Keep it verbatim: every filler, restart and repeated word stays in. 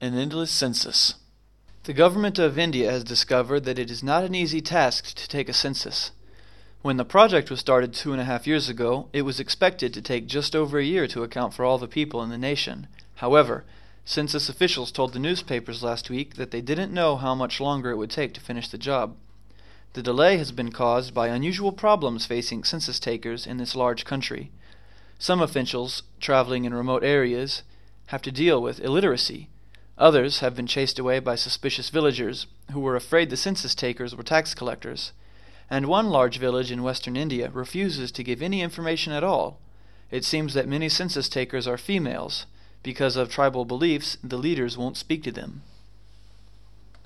An endless census. The government of India has discovered that it is not an easy task to take a census. When the project was started two and a half years ago, it was expected to take just over a year to account for all the people in the nation. However, census officials told the newspapers last week that they didn't know how much longer it would take to finish the job. The delay has been caused by unusual problems facing census takers in this large country. Some officials, traveling in remote areas, have to deal with illiteracy. Others have been chased away by suspicious villagers who were afraid the census takers were tax collectors. And one large village in western India refuses to give any information at all. It seems that many census takers are females. Because of tribal beliefs, the leaders won't speak to them.